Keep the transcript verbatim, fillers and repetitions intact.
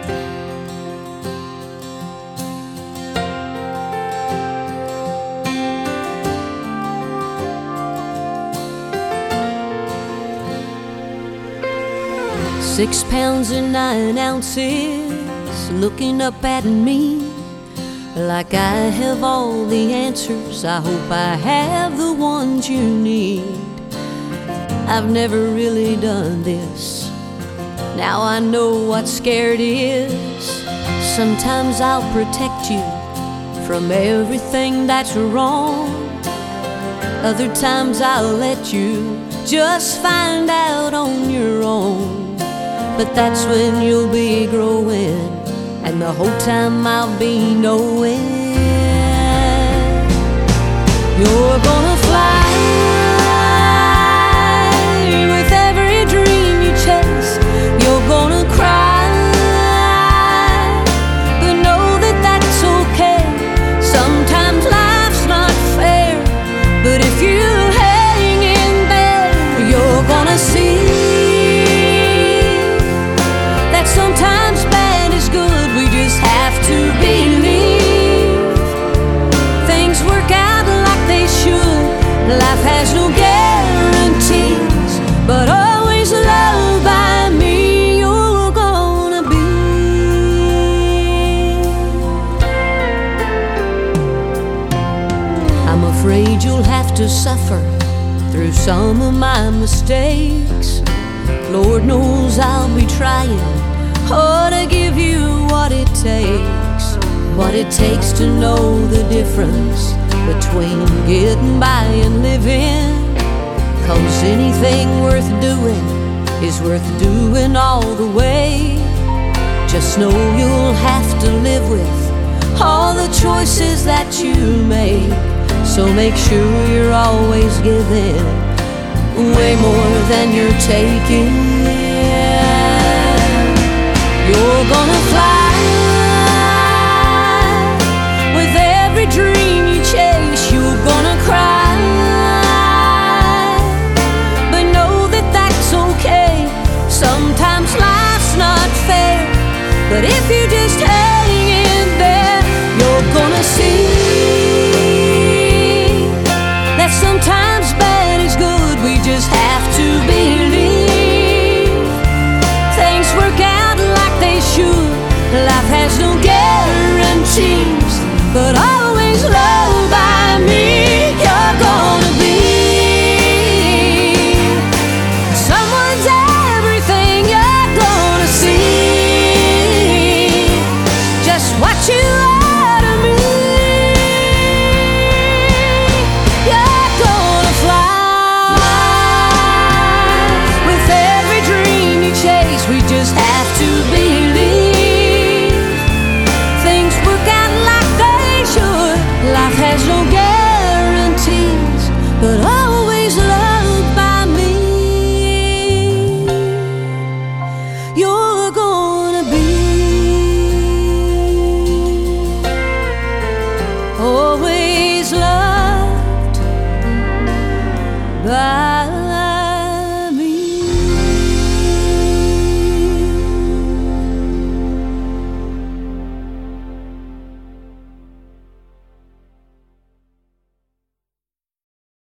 Six pounds and nine ounces, looking up at me like I have all the answers. I hope I have the ones you need. I've never really done this. Now I know what scared is. Sometimes I'll protect you from everything that's wrong. Other times I'll let you just find out on your own. But that's when you'll be growing, and the whole time I'll be knowing you're gonna fly with every dream you chase. You're gonna cry, but know that that's okay. Sometimes life's not fair, but if you hang in there, you're gonna see sometimes bad is good. We just have to believe things work out like they should. Life has no guarantees, but always loved by me you're gonna be. I'm afraid you'll have to suffer through some of my mistakes. Lord knows I'll be trying oh, to give you what it takes, what it takes to know the difference between getting by and living. 'Cause anything worth doing is worth doing all the way. Just know you'll have to live with all the choices that you make. So make sure you're always giving way more than you're taking. You're gonna fly with every dream you chase. You're gonna cry, but know that that's okay. Sometimes life's not fair, but if you just hang in there, you're gonna see that sometimes bad is good. We just have to believe things work out like they should. Life has no guarantees, but always loved by me you're gonna be. Someone's everything you're gonna see. Just what you are to me. You're gonna fly with every dream you chase. We just have